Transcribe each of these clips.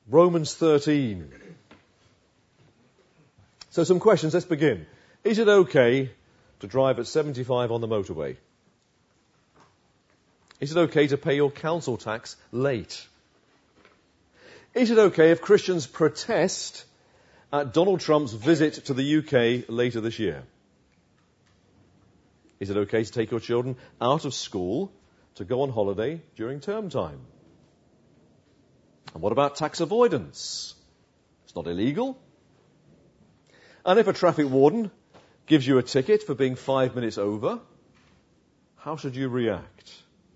Romans 13. So some questions, let's begin. Is it okay to drive at 75 on the motorway? Is it okay to pay your council tax late? Is it okay if Christians protest at Donald Trump's visit to the UK later this year? Is it okay to take your children out of school to go on holiday during term time? And what about tax avoidance? It's not illegal. And if a traffic warden gives you a ticket for being 5 minutes over, how should you react?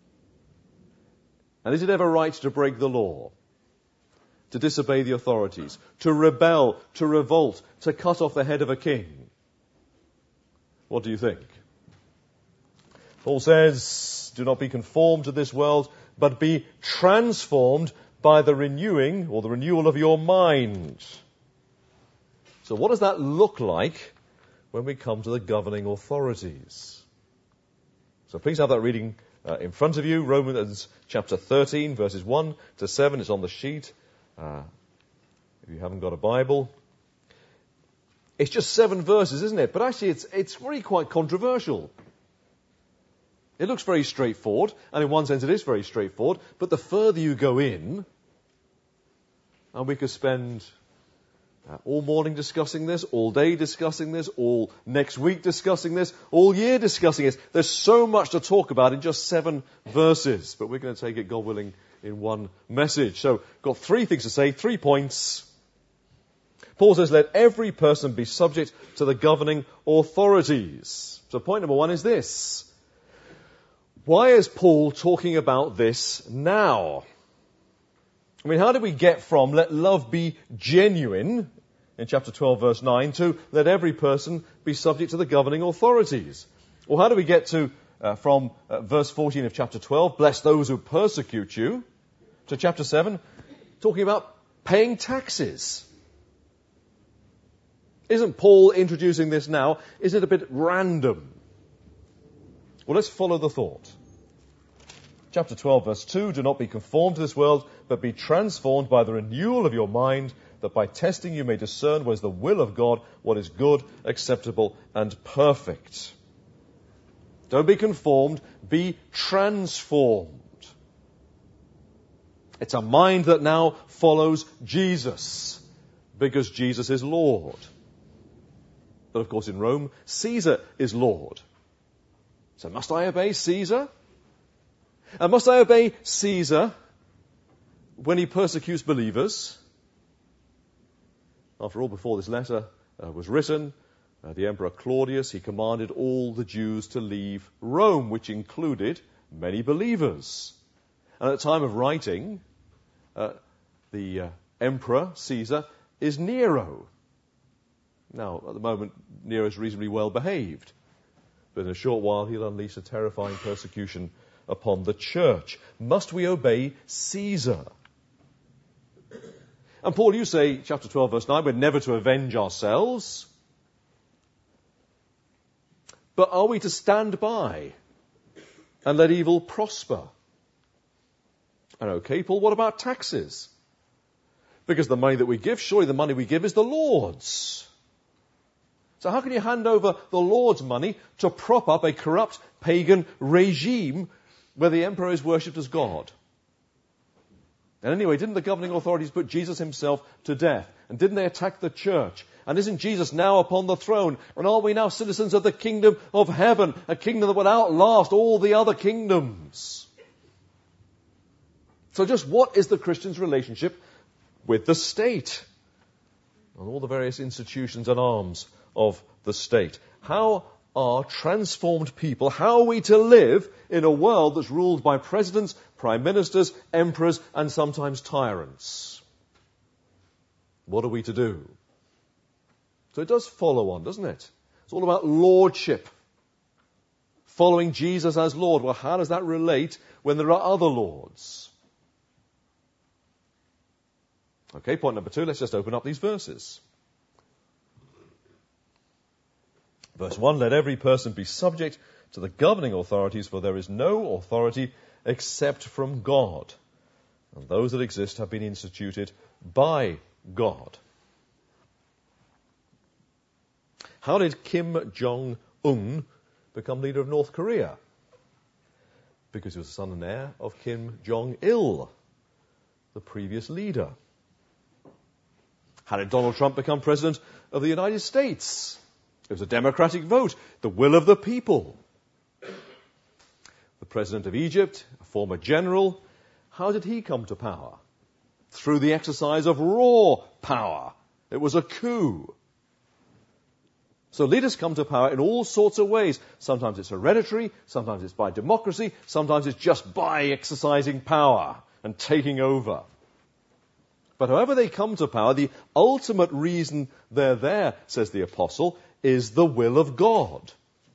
And is it ever right to break the law? To disobey the authorities? To rebel? To revolt? To cut off the head of a king? What do you think? Paul says, do not be conformed to this world, but be transformed by the renewing or the renewal of your mind. So what does that look like when we come to the governing authorities? So please have that reading in front of you. Romans chapter 13, verses 1 to 7. It's on the sheet if you haven't got a Bible. It's just 7 verses, isn't it? But actually it's really quite controversial. It looks very straightforward, and in one sense it is very straightforward, but the further you go in, and we could spend all morning discussing this, all day discussing this, all next week discussing this, all year discussing this. There's so much to talk about in just 7 verses, but we're going to take it, God willing, in one message. So, got 3 things to say, 3 points. Paul says, let every person be subject to the governing authorities. So point number 1 is this. Why is Paul talking about this now? I mean, how did we get from let love be genuine in chapter 12, verse 9, to let every person be subject to the governing authorities? Or how do we get to from verse 14 of chapter 12, bless those who persecute you, to chapter 7, talking about paying taxes? Isn't Paul introducing this now? Is it a bit random? Well, let's follow the thought. Chapter 12, verse 2, do not be conformed to this world, but be transformed by the renewal of your mind, that by testing you may discern what is the will of God, what is good, acceptable, and perfect. Don't be conformed, be transformed. It's a mind that now follows Jesus, because Jesus is Lord. But of course in Rome, Caesar is Lord. So must I obey Caesar? And must I obey Caesar when he persecutes believers? After all, before this letter was written, the Emperor Claudius, he commanded all the Jews to leave Rome, which included many believers. And at the time of writing, the Emperor, Caesar, is Nero. Now, at the moment, Nero is reasonably well behaved. But in a short while, he'll unleash a terrifying persecution upon the church. Must we obey Caesar? And Paul, you say, chapter 12, verse 9, we're never to avenge ourselves. But are we to stand by and let evil prosper? And okay, Paul, what about taxes? Because the money that we give, surely the money we give is the Lord's. So how can you hand over the Lord's money to prop up a corrupt pagan regime where the emperor is worshipped as God? And anyway, didn't the governing authorities put Jesus himself to death? And didn't they attack the church? And isn't Jesus now upon the throne? And are we now citizens of the kingdom of heaven, a kingdom that will outlast all the other kingdoms? So just what is the Christian's relationship with the state and all the various institutions and arms of the state? How are transformed people, how are we to live in a world that's ruled by presidents, prime ministers, emperors, and sometimes tyrants? What are we to do? So it does follow on, doesn't it? It's all about lordship. Following Jesus as Lord. Well, how does that relate when there are other lords? Okay, point number 2, let's just open up these verses. Verse 1, let every person be subject to the governing authorities, for there is no authority except from God. and those that exist have been instituted by God. How did Kim Jong-un become leader of North Korea? Because he was the son and heir of Kim Jong-il, the previous leader. How did Donald Trump become president of the United States? It was a democratic vote, the will of the people. The president of Egypt, a former general, how did he come to power? Through the exercise of raw power. It was a coup. So leaders come to power in all sorts of ways. Sometimes it's hereditary, sometimes it's by democracy, sometimes it's just by exercising power and taking over. But however they come to power, the ultimate reason they're there, says the apostle, is the will of God.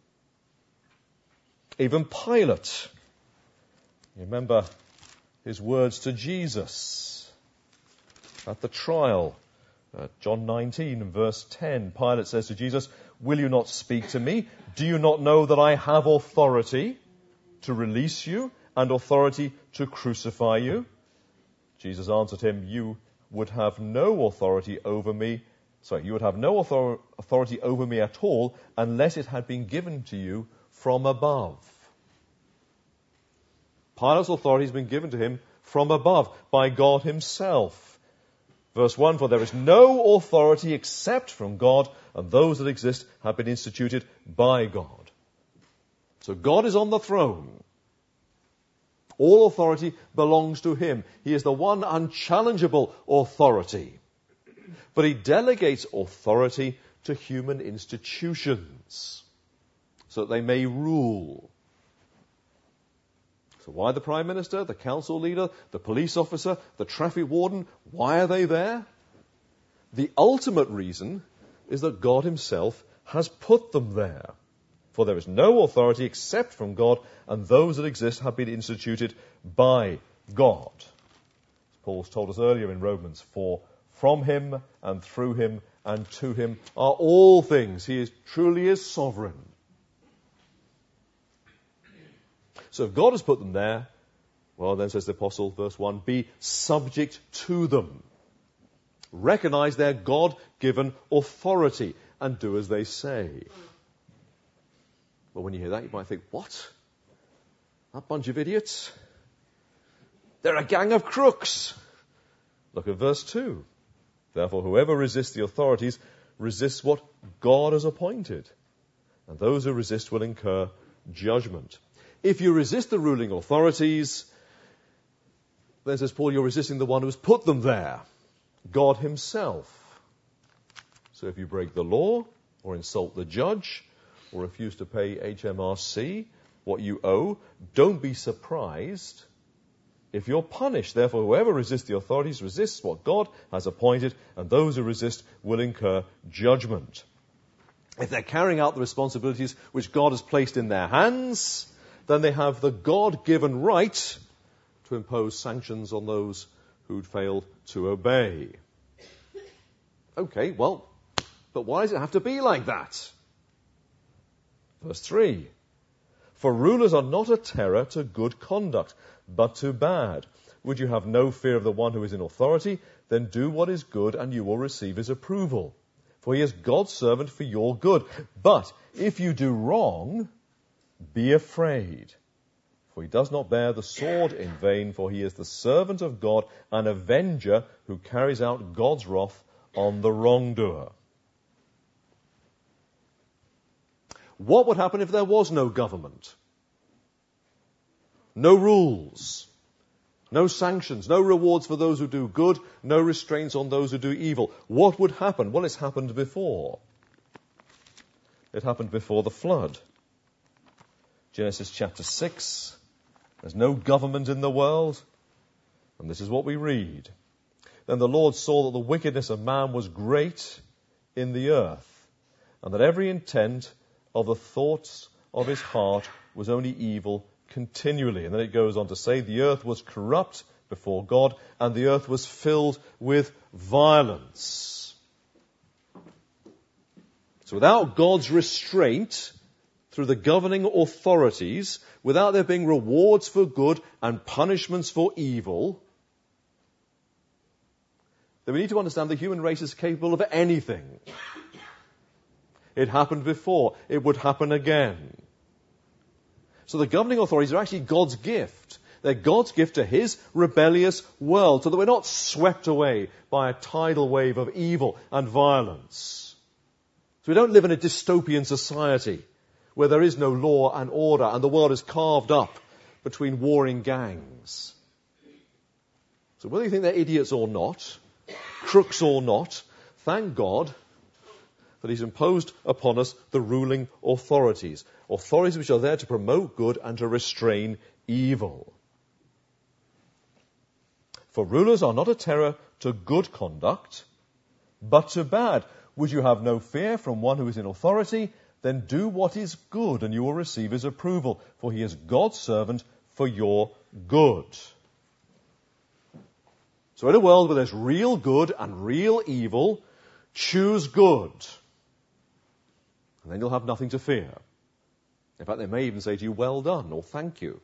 Even Pilate, you remember his words to Jesus at the trial. John 19 and verse 10, Pilate says to Jesus, "Will you not speak to me? Do you not know that I have authority to release you and authority to crucify you?" Jesus answered him, "You would have no authority over me. You would have no authority over me at all unless it had been given to you from above." Pilate's authority has been given to him from above by God himself. Verse 1, "For there is no authority except from God, and those that exist have been instituted by God." So God is on the throne. All authority belongs to him. He is the one unchallengeable authority. But he delegates authority to human institutions so that they may rule. So why the Prime Minister, the council leader, the police officer, the traffic warden, why are they there? The ultimate reason is that God himself has put them there. For there is no authority except from God, and those that exist have been instituted by God. As Paul's told us earlier in Romans 4, from him and through him and to him are all things. He truly is sovereign. So if God has put them there, well then, says the apostle, verse 1, be subject to them. Recognize their God-given authority and do as they say. Well, when you hear that, you might think, what? That bunch of idiots? They're a gang of crooks. Look at verse 2. Therefore, whoever resists the authorities resists what God has appointed, and those who resist will incur judgment. If you resist the ruling authorities, then, says Paul, you're resisting the one who has put them there, God himself. So if you break the law, or insult the judge, or refuse to pay HMRC what you owe, don't be surprised if you're punished. Therefore, whoever resists the authorities resists what God has appointed, and those who resist will incur judgment. If they're carrying out the responsibilities which God has placed in their hands, then they have the God-given right to impose sanctions on those who'd failed to obey. Okay, well, but why does it have to be like that? Verse 3, for rulers are not a terror to good conduct, but to bad. Would you have no fear of the one who is in authority? Then do what is good, and you will receive his approval. For he is God's servant for your good. But if you do wrong, be afraid. For he does not bear the sword in vain, for he is the servant of God, an avenger who carries out God's wrath on the wrongdoer. What would happen if there was no government? No rules, no sanctions, no rewards for those who do good, no restraints on those who do evil. What would happen? Well, it's happened before. It happened before the flood. Genesis chapter 6. There's no government in the world. And this is what we read. Then the Lord saw that the wickedness of man was great in the earth, and that every intent of the thoughts of his heart was only evil continually. And then it goes on to say, the earth was corrupt before God, and the earth was filled with violence. So without God's restraint, through the governing authorities, without there being rewards for good and punishments for evil, then we need to understand the human race is capable of anything. It happened before. It would happen again. So the governing authorities are actually God's gift. They're God's gift to his rebellious world, so that we're not swept away by a tidal wave of evil and violence. So we don't live in a dystopian society where there is no law and order and the world is carved up between warring gangs. So whether you think they're idiots or not, crooks or not, thank God that he's imposed upon us the ruling authorities. Authorities which are there to promote good and to restrain evil. For rulers are not a terror to good conduct, but to bad. Would you have no fear from one who is in authority? Then do what is good, and you will receive his approval, for he is God's servant for your good. So in a world where there's real good and real evil, choose good. And then you'll have nothing to fear. In fact, they may even say to you, well done, or thank you.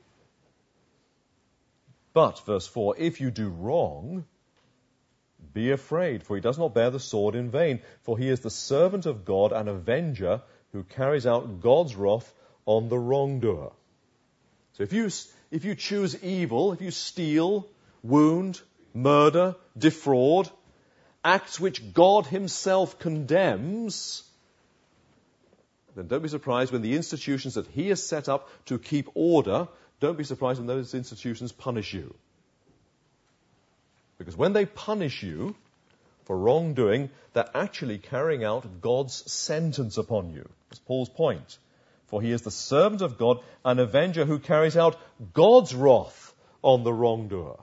But, verse 4, if you do wrong, be afraid, for he does not bear the sword in vain, for he is the servant of God, an avenger who carries out God's wrath on the wrongdoer. So if you choose evil, if you steal, wound, murder, defraud, acts which God himself condemns, then don't be surprised when the institutions that he has set up to keep order, don't be surprised when those institutions punish you. Because when they punish you for wrongdoing, they're actually carrying out God's sentence upon you. That's Paul's point. For he is the servant of God, an avenger who carries out God's wrath on the wrongdoer.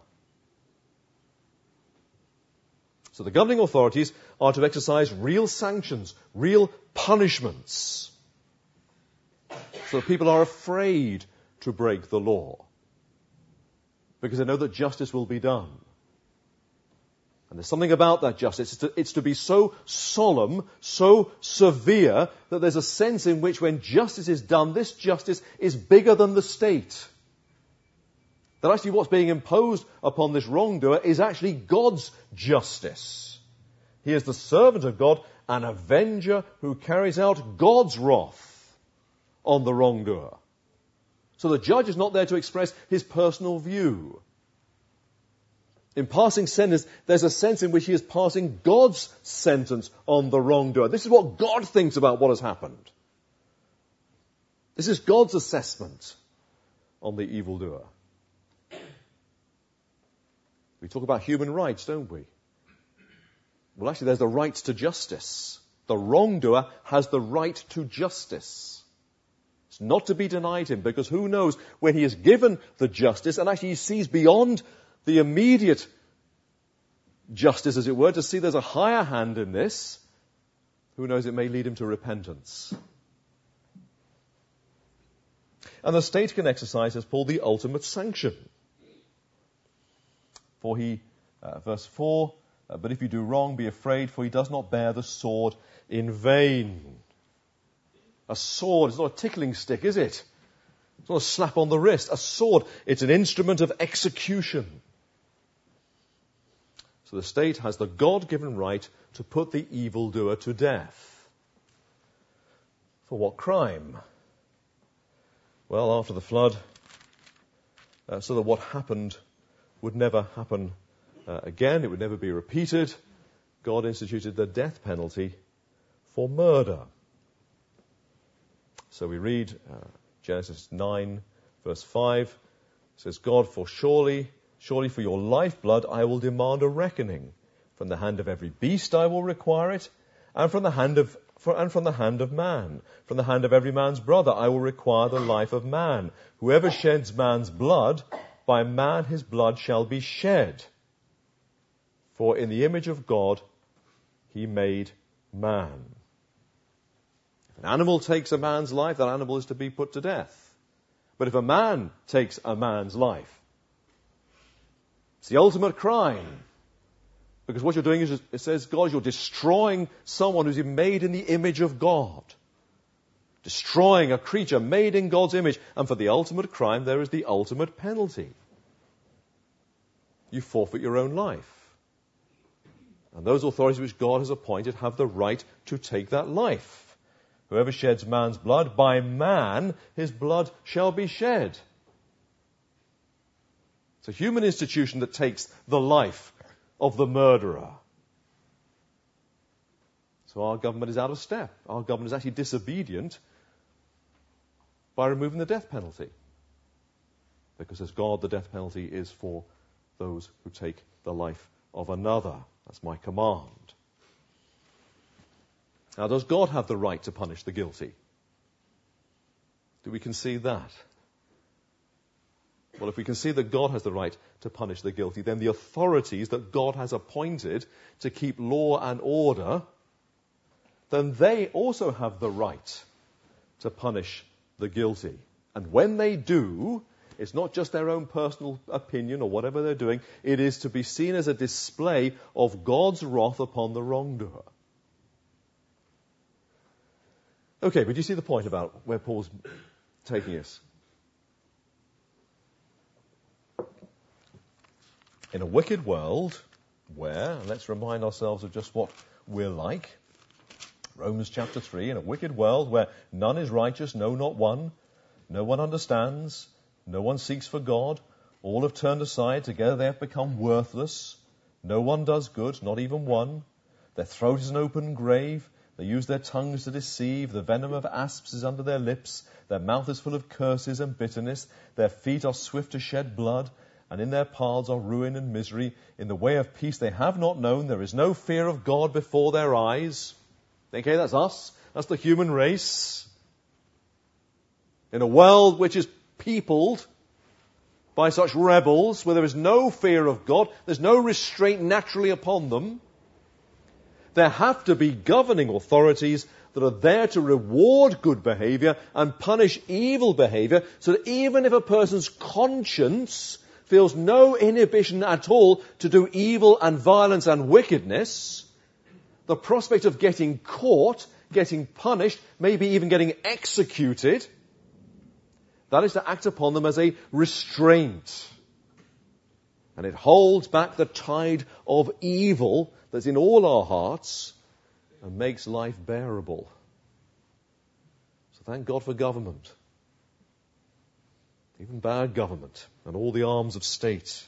So the governing authorities are to exercise real sanctions, real punishments. So people are afraid to break the law, because they know that justice will be done. And there's something about that justice. It's to be so solemn, so severe, that there's a sense in which when justice is done, this justice is bigger than the state. That actually what's being imposed upon this wrongdoer is actually God's justice. He is the servant of God, an avenger who carries out God's wrath on the wrongdoer. So the judge is not there to express his personal view. In passing sentence, there's a sense in which he is passing God's sentence on the wrongdoer. This is what God thinks about what has happened. This is God's assessment on the evildoer. We talk about human rights, don't we? Well, actually, there's the right to justice. The wrongdoer has the right to justice. It's not to be denied him, because who knows when he is given the justice, and actually he sees beyond the immediate justice, as it were, to see there's a higher hand in this, who knows, it may lead him to repentance. And the state can exercise, as Paul, the ultimate sanction. For he, verse 4, but if you do wrong, be afraid, for he does not bear the sword in vain. A sword is not a tickling stick, is it? It's not a slap on the wrist. A sword, it's an instrument of execution. So the state has the God-given right to put the evildoer to death. For what crime? Well, after the flood, so that what happened would never happen again, it would never be repeated, God instituted the death penalty for murder. So we read Genesis 9, verse 5. It says, God, for surely for your lifeblood I will demand a reckoning. From the hand of every beast I will require it, and from the hand of man. From the hand of every man's brother I will require the life of man. Whoever sheds man's blood, by man his blood shall be shed. For in the image of God he made man. If an animal takes a man's life, that animal is to be put to death. But if a man takes a man's life, it's the ultimate crime. Because what you're doing is, it says, God, you're destroying someone who's made in the image of God. Destroying a creature made in God's image. And for the ultimate crime, there is the ultimate penalty. You forfeit your own life. And those authorities which God has appointed have the right to take that life. Whoever sheds man's blood, by man his blood shall be shed. It's a human institution that takes the life of the murderer. So our government is out of step. Our government is actually disobedient by removing the death penalty. Because as God, the death penalty is for those who take the life of another. That's my command. Now, does God have the right to punish the guilty? Do we concede that? Well, if we concede that God has the right to punish the guilty, then the authorities that God has appointed to keep law and order, then they also have the right to punish the guilty. And when they do, it's not just their own personal opinion or whatever they're doing. It is to be seen as a display of God's wrath upon the wrongdoer. Okay, but do you see the point about where Paul's taking us? In a wicked world where, and let's remind ourselves of just what we're like, Romans chapter 3, in a wicked world where none is righteous, no, not one, no one understands, no one seeks for God, all have turned aside, together they have become worthless, no one does good, not even one, their throat is an open grave, they use their tongues to deceive, the venom of asps is under their lips, their mouth is full of curses and bitterness, their feet are swift to shed blood, and in their paths are ruin and misery. In the way of peace they have not known. There is no fear of God before their eyes. Okay, that's us. That's the human race. In a world which is peopled by such rebels, where there is no fear of God, there's no restraint naturally upon them, there have to be governing authorities that are there to reward good behavior and punish evil behavior, so that even if a person's conscience feels no inhibition at all to do evil and violence and wickedness, the prospect of getting caught, getting punished, maybe even getting executed, that is to act upon them as a restraint. And it holds back the tide of evil that's in all our hearts and makes life bearable. So thank God for government. Even bad government and all the arms of state.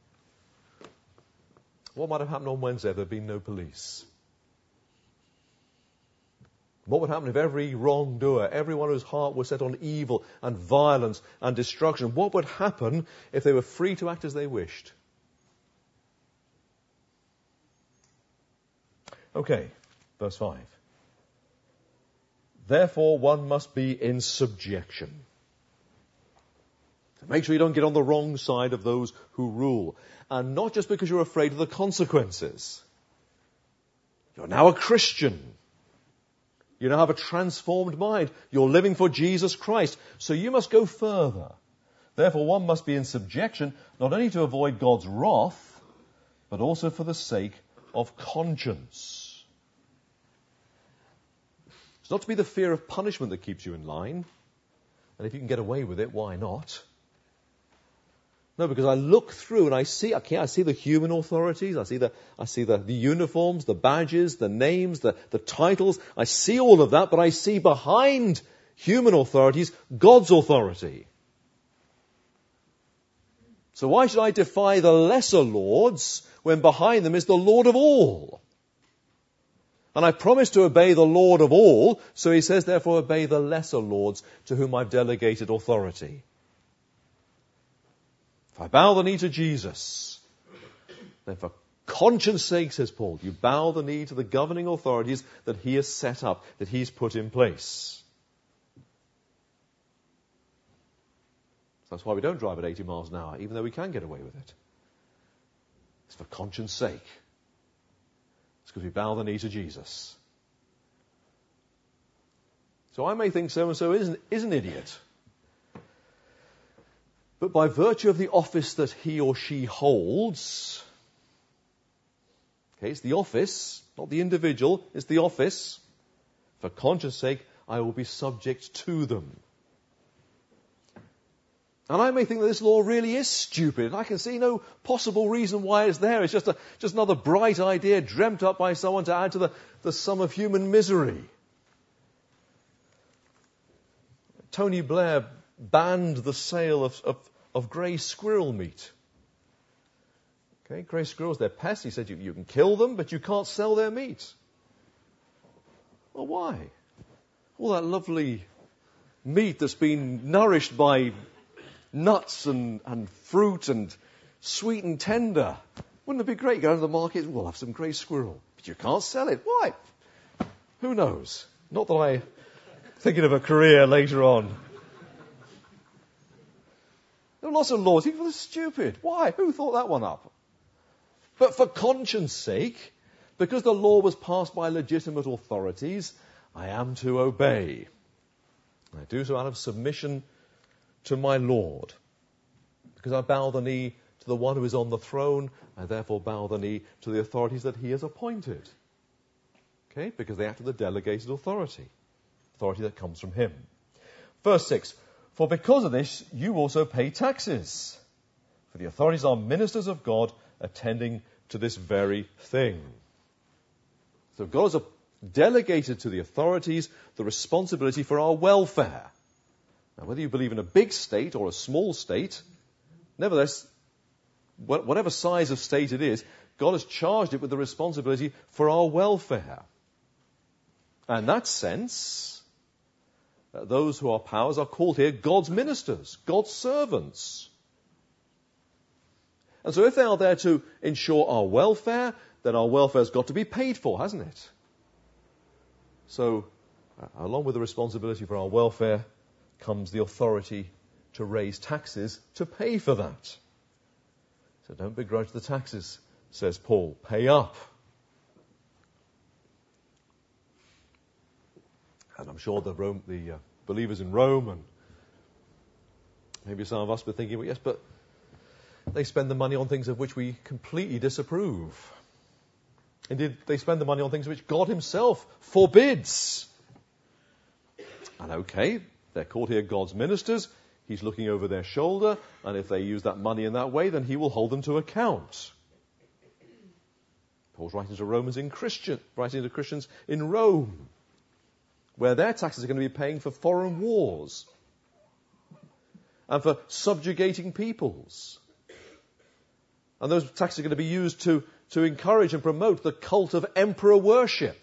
What might have happened on Wednesday if there had been no police? What would happen if every wrongdoer, everyone whose heart was set on evil and violence and destruction, what would happen if they were free to act as they wished? Okay, verse 5. Therefore one must be in subjection. Make sure you don't get on the wrong side of those who rule. And not just because you're afraid of the consequences. You're now a Christian. You now have a transformed mind. You're living for Jesus Christ. So you must go further. Therefore, one must be in subjection, not only to avoid God's wrath, but also for the sake of conscience. It's not to be the fear of punishment that keeps you in line. And if you can get away with it, why not? No, because I look through and I see the human authorities, I see the uniforms, the badges, the names, the titles. I see all of that, but I see behind human authorities God's authority. So why should I defy the lesser lords when behind them is the Lord of all? And I promise to obey the Lord of all, so he says, therefore obey the lesser lords to whom I've delegated authority. If I bow the knee to Jesus, then for conscience sake, says Paul, you bow the knee to the governing authorities that he has set up, that he's put in place. That's why we don't drive at 80 miles an hour, even though we can get away with it. It's for conscience sake. It's because we bow the knee to Jesus. So I may think so-and-so is an idiot. But by virtue of the office that he or she holds, okay, it's the office, not the individual, it's the office. For conscience sake, I will be subject to them. And I may think that this law really is stupid, and I can see no possible reason why it's there. It's just another bright idea dreamt up by someone to add to the sum of human misery. Tony Blair banned the sale of grey squirrel meat. Okay, grey squirrels, they're pests. He said you can kill them, but you can't sell their meat. Well, why? All that lovely meat that's been nourished by nuts and fruit and sweet and tender. Wouldn't it be great? Go to the market, we'll have some grey squirrel. But you can't sell it. Why? Who knows? Not that I'm thinking of a career later on. There are lots of laws. People are stupid. Why? Who thought that one up? But for conscience sake, because the law was passed by legitimate authorities, I am to obey. I do so out of submission to my Lord. Because I bow the knee to the one who is on the throne, I therefore bow the knee to the authorities that he has appointed. Okay? Because they act with a delegated authority that comes from him. Verse 6, for because of this you also pay taxes, for the authorities are ministers of God attending to this very thing. So God has delegated to the authorities the responsibility for our welfare. Now, whether you believe in a big state or a small state, nevertheless, whatever size of state it is, God has charged it with the responsibility for our welfare. And in that sense, those who are powers are called here God's ministers, God's servants. And so if they are there to ensure our welfare, then our welfare has got to be paid for, hasn't it? So, along with the responsibility for our welfare comes the authority to raise taxes to pay for that. So don't begrudge the taxes, says Paul. Pay up. And I'm sure the believers in Rome, and maybe some of us were thinking, well, yes, but they spend the money on things of which we completely disapprove. Indeed, they spend the money on things which God himself forbids. And okay, they're called here God's ministers. He's looking over their shoulder, and if they use that money in that way, then he will hold them to account. Paul's writing to Christians in Rome, where their taxes are going to be paying for foreign wars and for subjugating peoples. And those taxes are going to be used to encourage and promote the cult of emperor worship.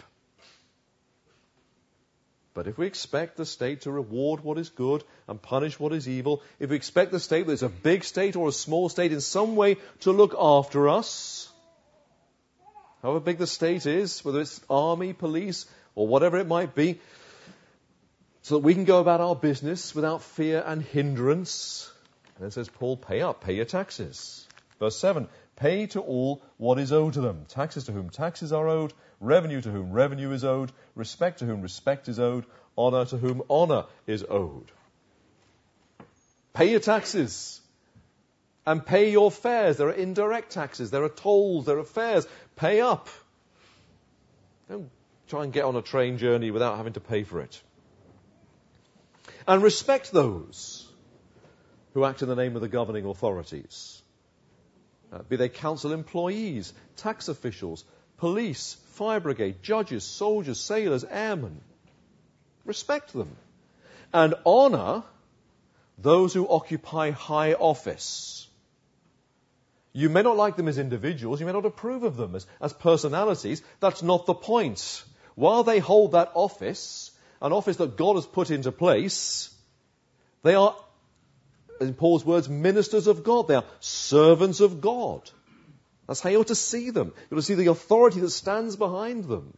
But if we expect the state to reward what is good and punish what is evil, if we expect the state, whether it's a big state or a small state, in some way to look after us, however big the state is, whether it's army, police, or whatever it might be, so that we can go about our business without fear and hindrance, then says Paul, pay up, pay your taxes. Verse 7, pay to all what is owed to them. Taxes to whom taxes are owed, revenue to whom revenue is owed, respect to whom respect is owed, honor to whom honor is owed. Pay your taxes and pay your fares. There are indirect taxes, there are tolls, there are fares. Pay up. Don't try and get on a train journey without having to pay for it. And respect those who act in the name of the governing authorities. Be they council employees, tax officials, police, fire brigade, judges, soldiers, sailors, airmen. Respect them. And honor those who occupy high office. You may not like them as individuals, you may not approve of them as personalities. That's not the point. While they hold that office, an office that God has put into place, they are, in Paul's words, ministers of God. They are servants of God. That's how you ought to see them. You ought to see the authority that stands behind them.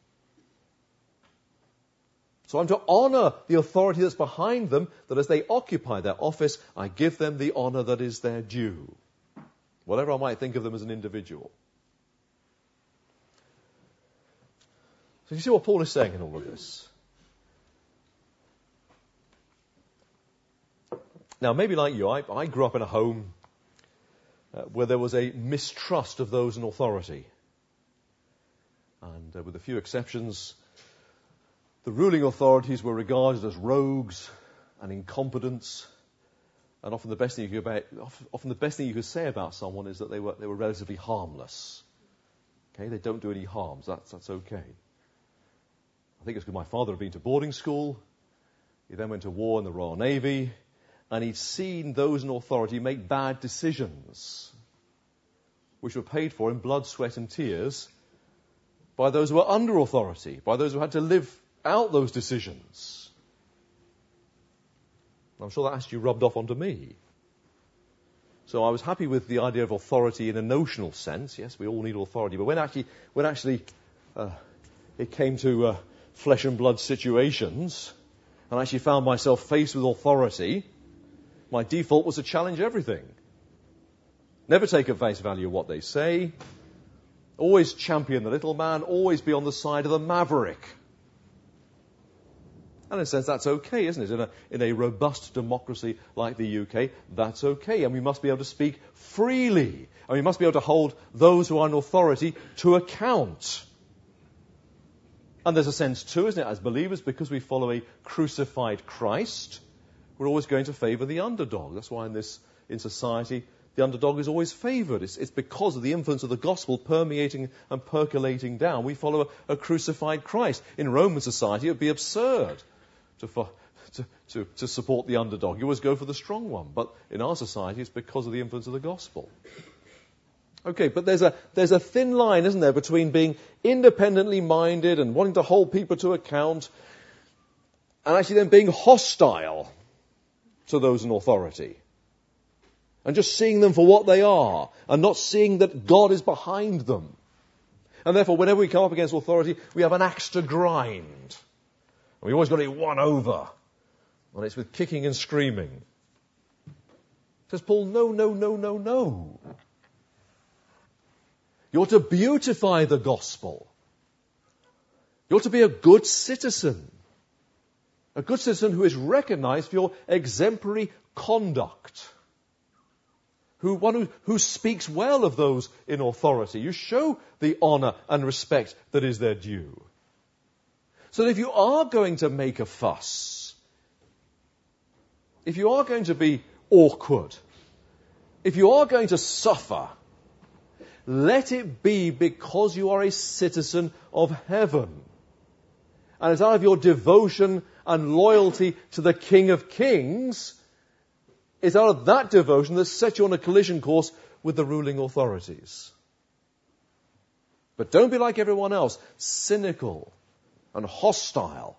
So I'm to honor the authority that's behind them, that as they occupy their office, I give them the honor that is their due. Whatever I might think of them as an individual. So you see what Paul is saying in all of this? Now, maybe like you, I grew up in a home where there was a mistrust of those in authority. And with a few exceptions, the ruling authorities were regarded as rogues and incompetents And often the best thing you could say about someone is that they were relatively harmless. Okay, they don't do any harms. That's okay. I think it's because my father had been to boarding school. He then went to war in the Royal Navy, and he'd seen those in authority make bad decisions, which were paid for in blood, sweat, and tears by those who were under authority, by those who had to live out those decisions. I'm sure that attitude rubbed off onto me. So I was happy with the idea of authority in a notional sense. Yes, we all need authority. But when actually it came to flesh and blood situations, and I actually found myself faced with authority, my default was to challenge everything. Never take at face value what they say. Always champion the little man. Always be on the side of the maverick. And in a sense, that's okay, isn't it? In a robust democracy like the UK, that's okay. And we must be able to speak freely. And we must be able to hold those who are in authority to account. And there's a sense too, isn't it, as believers, because we follow a crucified Christ, we're always going to favour the underdog. That's why in society, the underdog is always favoured. It's because of the influence of the gospel permeating and percolating down. We follow a crucified Christ. In Roman society, it would be absurd to support the underdog. You always go for the strong one. But in our society, it's because of the influence of the gospel. Okay, but there's a thin line, isn't there, between being independently minded and wanting to hold people to account and actually then being hostile to those in authority. And just seeing them for what they are and not seeing that God is behind them. And therefore, whenever we come up against authority, we have an axe to grind. And we've always got to get one over. And it's with kicking and screaming. Says Paul, no. You're to beautify the gospel. You're to be a good citizen. A good citizen who is recognized for your exemplary conduct. Who speaks well of those in authority. You show the honour and respect that is their due. So that if you are going to make a fuss, if you are going to be awkward, if you are going to suffer, let it be because you are a citizen of heaven. And it's out of your devotion and loyalty to the King of Kings, it's out of that devotion that sets you on a collision course with the ruling authorities. But don't be like everyone else, cynical and hostile.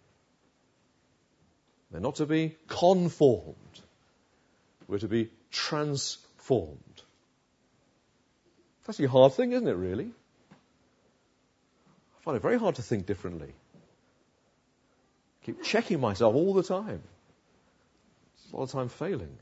They're not to be conformed. We're to be transformed. That's actually a hard thing, isn't it, really? I find it very hard to think differently. I keep checking myself all the time. A lot of time failing.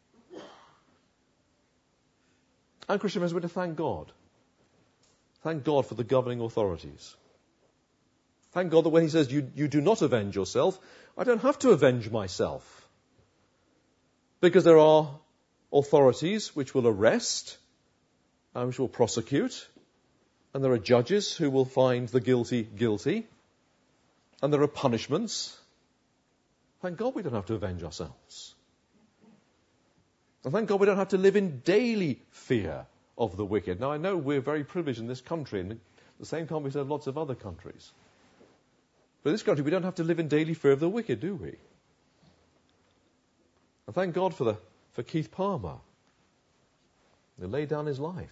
And Christian friends, we're to thank God. Thank God for the governing authorities. Thank God that when he says, you do not avenge yourself, I don't have to avenge myself. Because there are authorities which will arrest, and which will prosecute, and there are judges who will find the guilty guilty, and there are punishments. Thank God we don't have to avenge ourselves. And thank God we don't have to live in daily fear of the wicked. Now, I know we're very privileged in this country, and the same can't be said of lots of other countries. But in this country, we don't have to live in daily fear of the wicked, do we? And thank God for Keith Palmer. He laid down his life.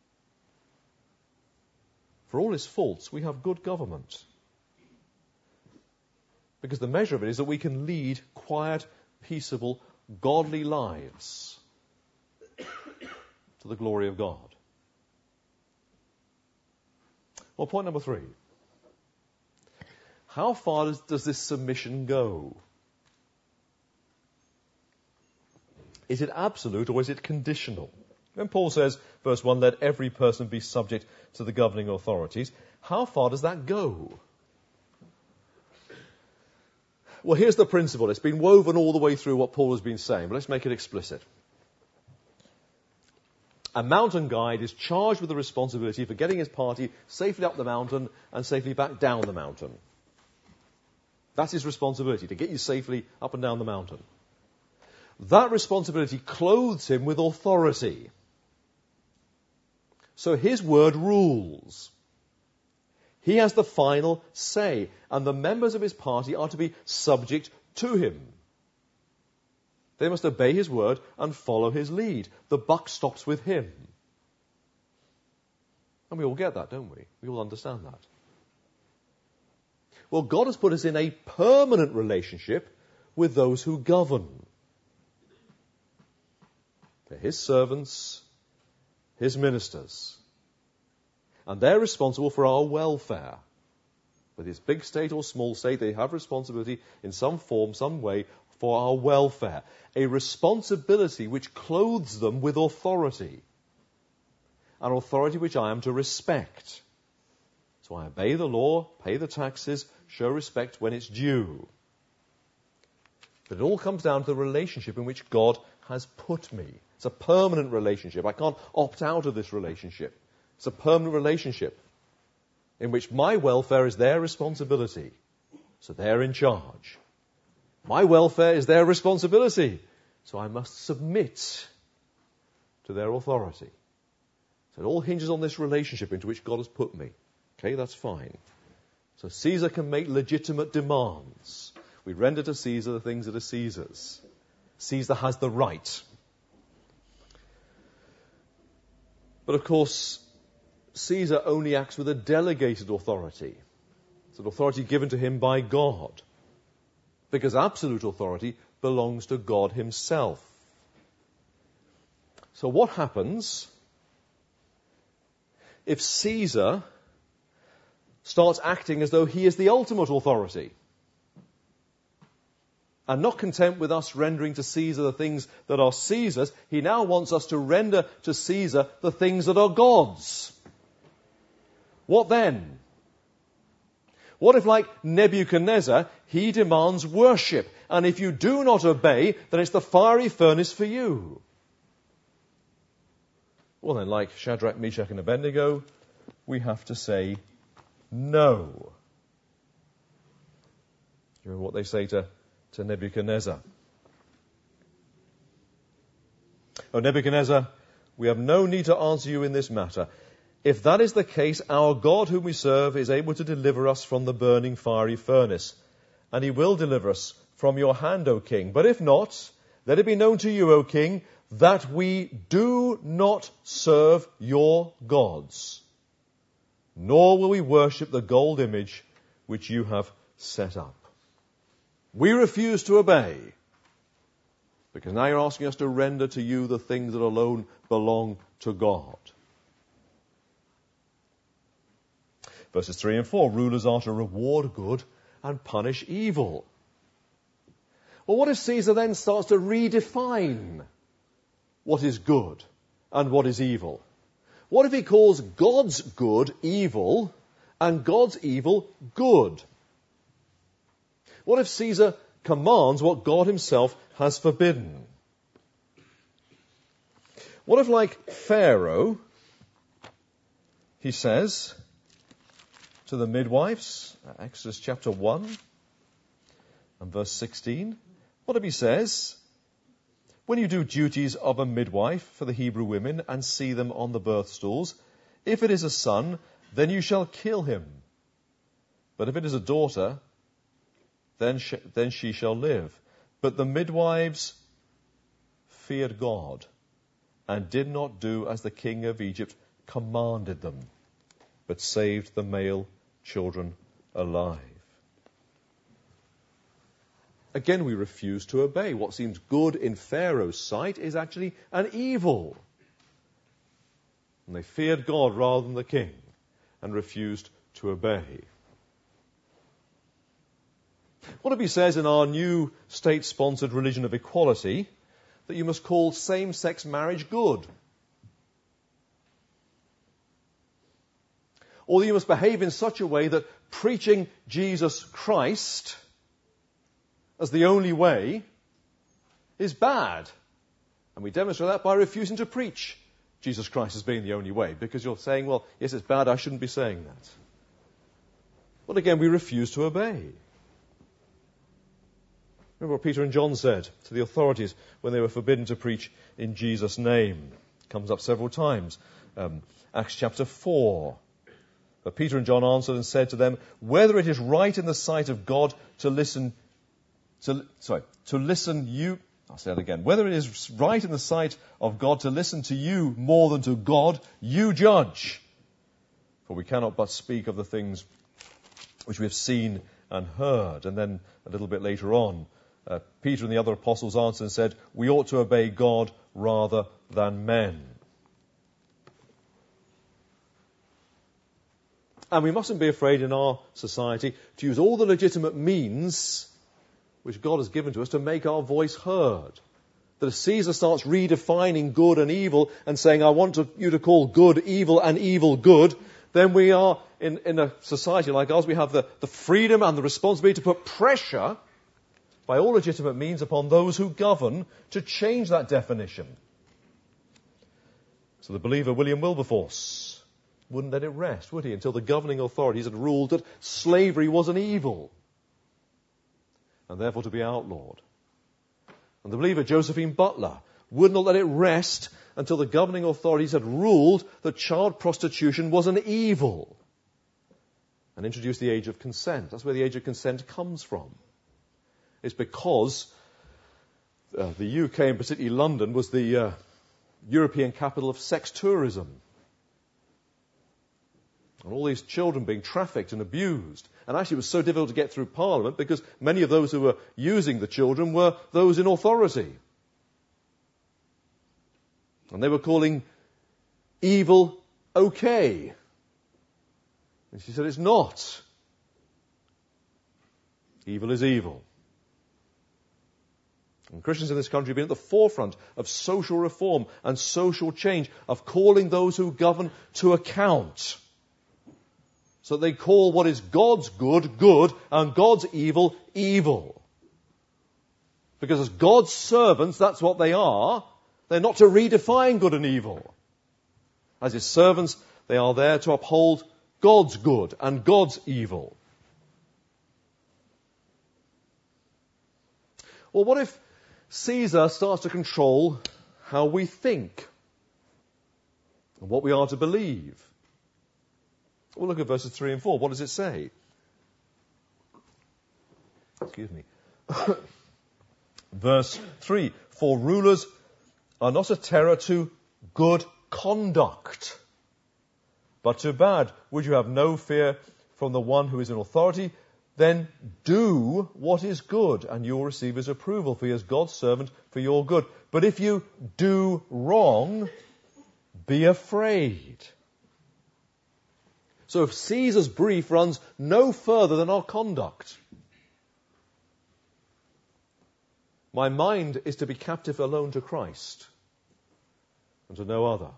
For all his faults, we have good government. Because the measure of it is that we can lead quiet, peaceable, godly lives to the glory of God. Well, point number 3. How far does this submission go? Is it absolute or is it conditional? When Paul says, verse 1, let every person be subject to the governing authorities, how far does that go? Well, here's the principle. It's been woven all the way through what Paul has been saying, but let's make it explicit. A mountain guide is charged with the responsibility for getting his party safely up the mountain and safely back down the mountain. That's his responsibility, to get you safely up and down the mountain. that responsibility clothes him with authority. So his word rules. He has the final say, and the members of his party are to be subject to him. They must obey his word and follow his lead. The buck stops with him. And we all get that, don't we? We all understand that. Well, God has put us in a permanent relationship with those who govern. They're his servants, his ministers. And they're responsible for our welfare. Whether it's big state or small state, they have responsibility in some form, some way, for our welfare. A responsibility which clothes them with authority. An authority which I am to respect. So I obey the law, pay the taxes, show respect when it's due. But it all comes down to the relationship in which God has put me. It's a permanent relationship. I can't opt out of this relationship. It's a permanent relationship in which my welfare is their responsibility. So they're in charge. My welfare is their responsibility. So I must submit to their authority. So it all hinges on this relationship into which God has put me. Okay, that's fine. So Caesar can make legitimate demands. We render to Caesar the things that are Caesar's. Caesar has the right. But of course, Caesar only acts with a delegated authority. It's an authority given to him by God. Because absolute authority belongs to God himself. So what happens if Caesar starts acting as though he is the ultimate authority? And not content with us rendering to Caesar the things that are Caesar's, he now wants us to render to Caesar the things that are God's. What then? What if, like Nebuchadnezzar, he demands worship, and if you do not obey, then it's the fiery furnace for you? Well then, like Shadrach, Meshach, and Abednego, we have to say no. You remember what they say to Nebuchadnezzar? Oh, Nebuchadnezzar, we have no need to answer you in this matter. If that is the case, our God whom we serve is able to deliver us from the burning fiery furnace, and he will deliver us from your hand, O king. But if not, let it be known to you, O king, that we do not serve your gods, nor will we worship the gold image which you have set up. We refuse to obey, because now you're asking us to render to you the things that alone belong to God. Verses 3 and 4, rulers are to reward good and punish evil. Well, what if Caesar then starts to redefine what is good and what is evil? What if he calls God's good evil and God's evil good? What if Caesar commands what God himself has forbidden? What if, like Pharaoh, he says to the midwives, Exodus chapter 1 and verse 16, what if he says, when you do duties of a midwife for the Hebrew women and see them on the birth stools, if it is a son, then you shall kill him. But if it is a daughter, then she shall live. But the midwives feared God and did not do as the king of Egypt commanded them, but saved the male children alive. Again, we refuse to obey. What seems good in Pharaoh's sight is actually an evil. And they feared God rather than the king and refused to obey. What if he says in our new state-sponsored religion of equality that you must call same-sex marriage good? Or that you must behave in such a way that preaching Jesus Christ as the only way is bad. And we demonstrate that by refusing to preach Jesus Christ as being the only way, because you're saying, well, yes, it's bad, I shouldn't be saying that. But again, we refuse to obey. Remember what Peter and John said to the authorities when they were forbidden to preach in Jesus' name. It comes up several times. Acts chapter 4. But Peter and John answered and said to them, whether it is right in the sight of God to listen you, I'll say that again. Whether it is right in the sight of God to listen to you more than to God, you judge. For we cannot but speak of the things which we have seen and heard. And then a little bit later on, Peter and the other apostles answered and said, we ought to obey God rather than men. And we mustn't be afraid in our society to use all the legitimate means which God has given to us to make our voice heard. That if Caesar starts redefining good and evil and saying, I want you to call good evil and evil good, then we are, in a society like ours, we have the freedom and the responsibility to put pressure by all legitimate means upon those who govern to change that definition. So the believer William Wilberforce wouldn't let it rest, would he, until the governing authorities had ruled that slavery was an evil and therefore to be outlawed. And the believer Josephine Butler would not let it rest until the governing authorities had ruled that child prostitution was an evil and introduced the age of consent. That's where the age of consent comes from. It's because the UK, and particularly London, was the European capital of sex tourism. And all these children being trafficked and abused. And actually it was so difficult to get through Parliament because many of those who were using the children were those in authority. And they were calling evil okay. And she said, it's not. Evil is evil. And Christians in this country have been at the forefront of social reform and social change, of calling those who govern to account. So they call what is God's good, good, and God's evil, evil. Because as God's servants, that's what they are. They're not to redefine good and evil. As His servants, they are there to uphold God's good and God's evil. Well, what if Caesar starts to control how we think and what we are to believe? Well, look at verses 3 and 4. What does it say? Excuse me. Verse 3. For rulers are not a terror to good conduct, but to bad. Would you have no fear from the one who is in authority? Then do what is good, and you will receive His approval, for He is God's servant for your good. But if you do wrong, be afraid. So if Caesar's brief runs no further than our conduct, my mind is to be captive alone to Christ and to no other.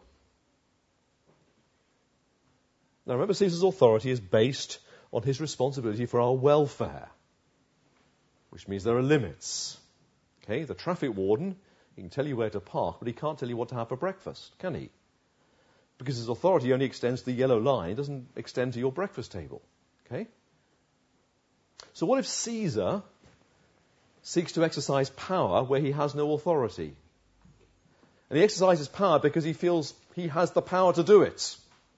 Now remember, Caesar's authority is based on his responsibility for our welfare, which means there are limits. Okay, the traffic warden, he can tell you where to park, but he can't tell you what to have for breakfast, can he? Because his authority only extends to the yellow line, it doesn't extend to your breakfast table. Okay? So what if Caesar seeks to exercise power where he has no authority? And he exercises power because he feels he has the power to do it.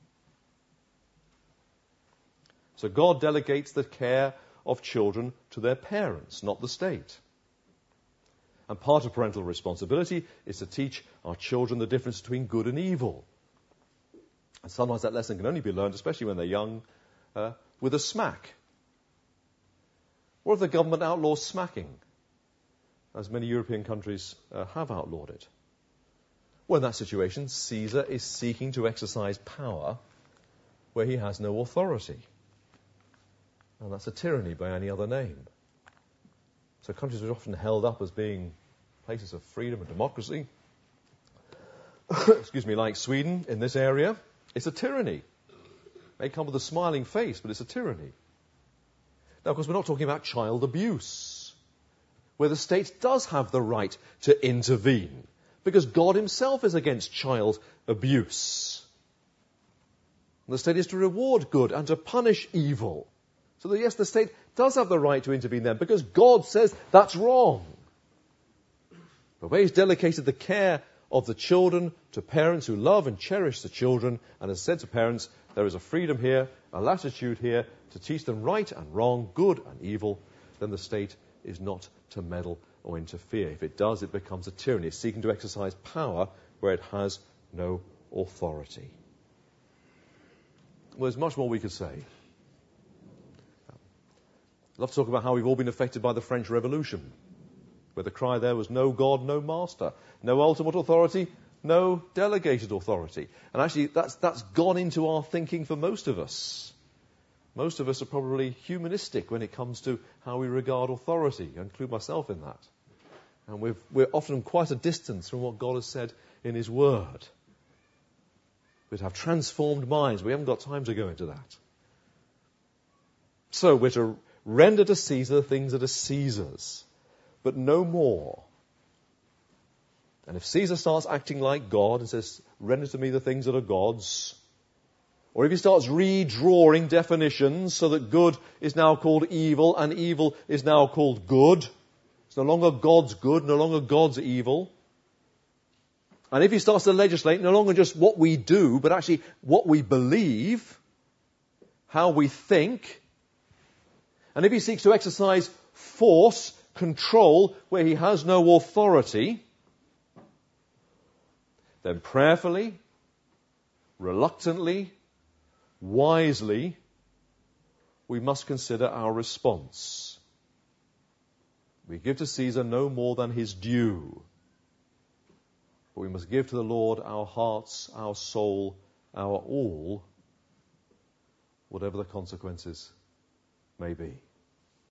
So God delegates the care of children to their parents, not the state. And part of parental responsibility is to teach our children the difference between good and evil. And sometimes that lesson can only be learned, especially when they're young, with a smack. What if the government outlaws smacking, as many European countries have outlawed it? Well, in that situation, Caesar is seeking to exercise power where he has no authority. And that's a tyranny by any other name. So countries which are often held up as being places of freedom and democracy, excuse me, like Sweden in this area, it's a tyranny. It may come with a smiling face, but it's a tyranny. Now, of course, we're not talking about child abuse, where the state does have the right to intervene, because God Himself is against child abuse. And the state is to reward good and to punish evil. So that, yes, the state does have the right to intervene then, because God says that's wrong. But where he's delegated the care of the children to parents who love and cherish the children, and has said to parents, there is a freedom here, a latitude here, to teach them right and wrong, good and evil, then the state is not to meddle or interfere. If it does, it becomes a tyranny, seeking to exercise power where it has no authority. Well, there's much more we could say. I'd love to talk about how we've all been affected by the French Revolution, where the cry there was no God, no master, no ultimate authority, no delegated authority. And actually, that's gone into our thinking for most of us. Most of us are probably humanistic when it comes to how we regard authority. I include myself in that. And we're often quite a distance from what God has said in his word. We'd have transformed minds. We haven't got time to go into that. So we're to render to Caesar the things that are Caesar's, but no more. And if Caesar starts acting like God and says, render to me the things that are God's, or if he starts redrawing definitions so that good is now called evil and evil is now called good, it's no longer God's good, no longer God's evil. And if he starts to legislate no longer just what we do, but actually what we believe, how we think, and if he seeks to exercise force, control, where he has no authority, then prayerfully, reluctantly, wisely, we must consider our response. We give to Caesar no more than his due. But we must give to the Lord our hearts, our soul, our all, whatever the consequences may be.